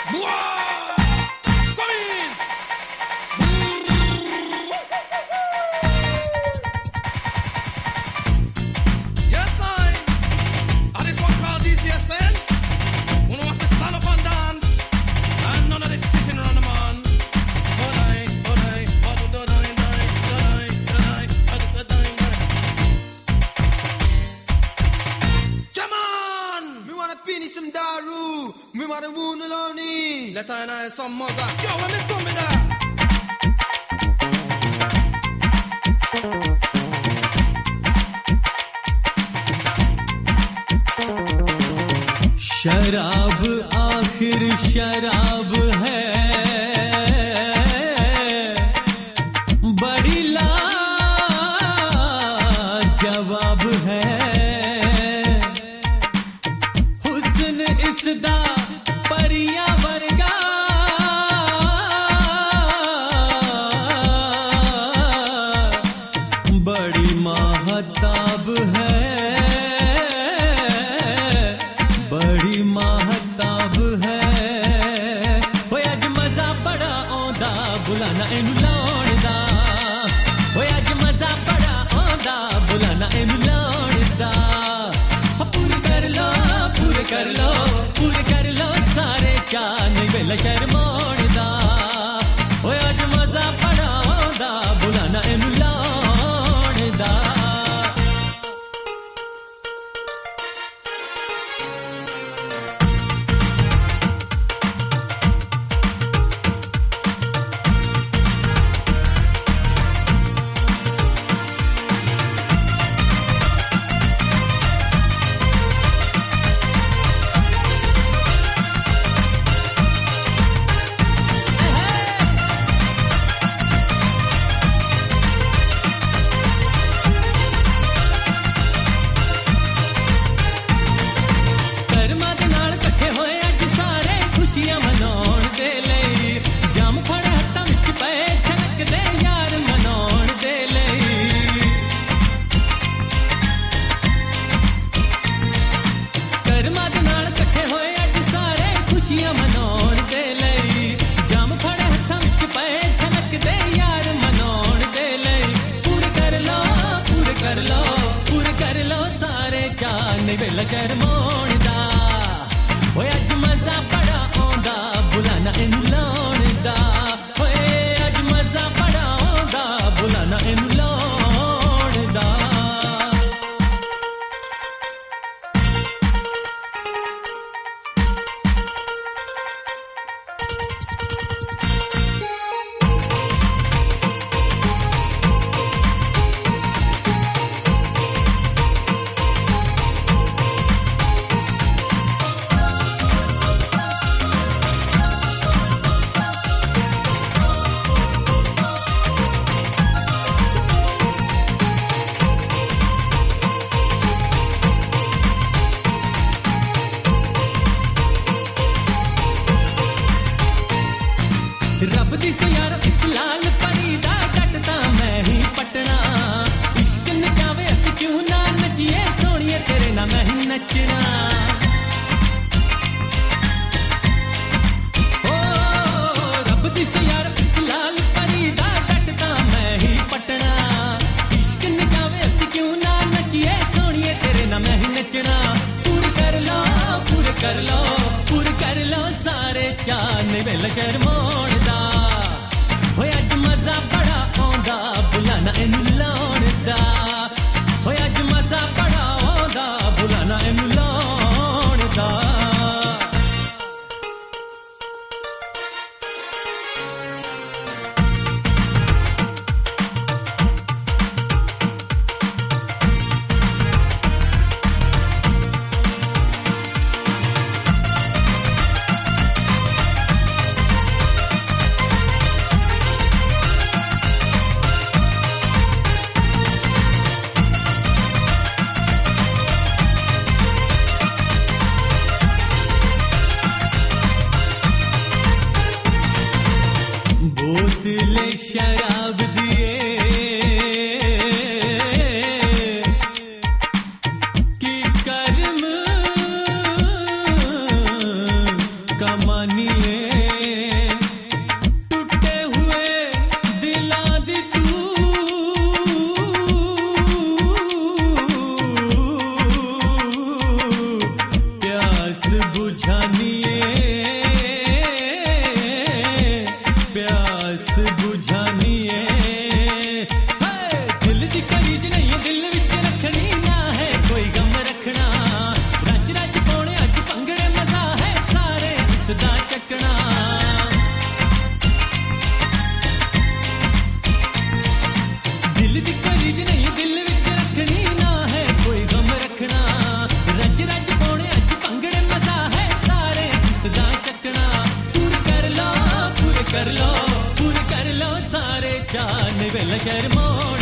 शराब आखिर शराब है, बड़ी लाजवाब है। हुस्न इसदा परिया वर्गा, बड़ी महताब है, बड़ी महताब है। ओए अज मजा बड़ा आंदा बुलाना इनू लाउण दा, ओए अज मजा बड़ा आंदा बुलाना इनू लाउण दा। पूरे कर लो पूरे कर लो पूरे कर लो सारे चा नहीं वेला शर्माउण दा। ओए अज मजा बड़ा आंदा बुलाना इनू लाउण दा। रब दी सुयार इस लाल परी दा कटदा मैं ही पटना। इश्क न जावे अस क्यों ना नचिए सोनिए तेरे ना मैं ही नचना। ओ रब दी सुयार इस लाल परी दा कटदा मैं ही पटना। इश्क न जावे अस क्यों ना नचिए सोनिए तेरे ना मैं ही नचना। पूरे कर लो पूरे कर लो पूरे कर लो सारे चान वेला शर्माउण दा। होए अज मजा बड़ा आंदा बुलाना इनू लाउण दा। होए अज मजा बड़ा आंदा बुलाना इनू लाउण दा। उसका मानिए टूटे हुए दिला दी तू प्यास बुझानिए प्यास बुझानिए दिल दी करीज नहीं दिल विच रखनी ना है कोई गम रखना रज रज पाने अज भंगड़े मजा है सारे सदा चकना दिल दी करीज नहीं दिल विच रखनी ना है कोई गम रखना रज रज पाने अज भंगड़े मजा है सारे सदा चकना पूरे कर लो पूरे कर लो पूरे कर लो सारे चार वेल शर मोड़